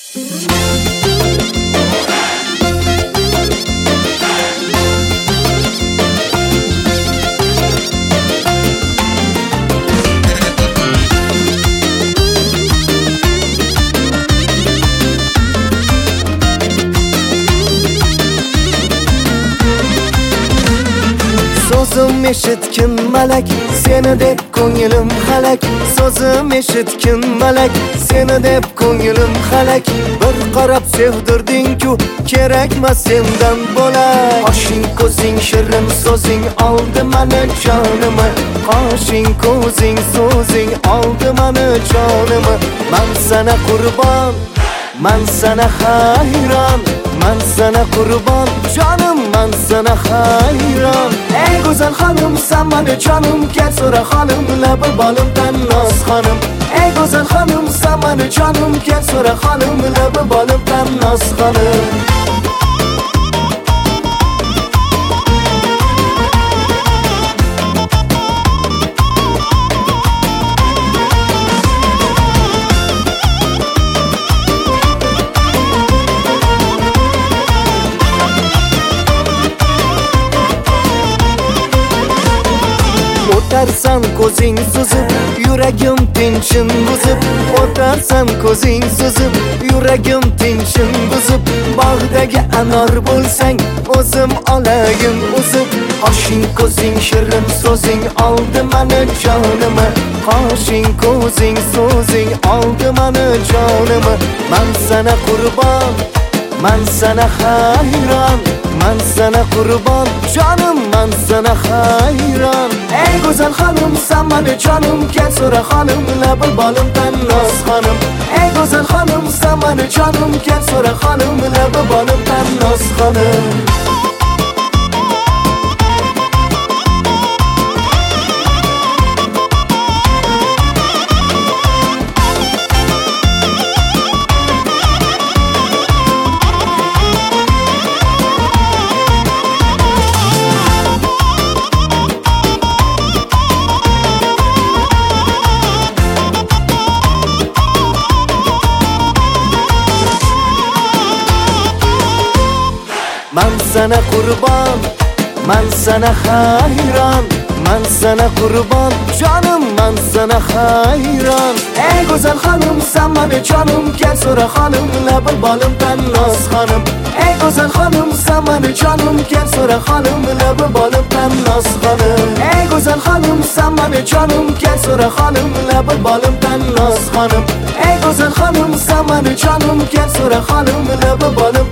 Sözüm eşitkin malak, seni dep ko'nglim halak. Sözüm eşitkin malak, seni dep ko'nglim halak. Bir qarab sevdirding-ku, kerakmas sendan bo'lak. Qoshing ko'zing shirin so'zing oldi mani jonimni. Qoshing ko'zing so'zing oldi mani jonimni. Men sana qurbon, men sana hayron. Men sana qurbon, canım men sana hayron. Ey güzel hanım sen mani canım, kel so'ra hanım labi bolimdan noz hanım. Ey güzel hanım sen mani canım, kel so'ra hanım labi bolimdan noz hanım. O'tarsan ko'zing suzib, yuragim tinchin buzib. O'tarsan ko'zing suzib, yuragim tinchin buzib. Bog'dagi anor bo'lsang, o'zim olayim o'zib. Qoshing ko'zing shirin so'zing oldi mani jonimni. Qoshing ko'zing so'zing oldi mani jonimni. Men sana qurbon, men sana hayron. Men sana qurbon, canım men sana hayron. Ey güzel hanım sen mani canım, kel so'ra hanım labi bolimdan noz hanım. Ey güzel hanım sen mani canım, kel so'ra hanım labi bolimdan noz hanım. Men sana qurbon, men sana hayron. Men sana qurbon, canım men sana hayron. Ey güzel hanım sen mani canım, kel so'ra hanım labi bolimdan noz hanım. Ey güzel hanım sen mani canım, kel so'ra hanım labi bolimdan noz hanım. Ey güzel hanım sen mani canım, kel so'ra hanım labi bolimdan noz hanım. Ey güzel hanım sen mani canım, kel so'ra hanım labi bolimdan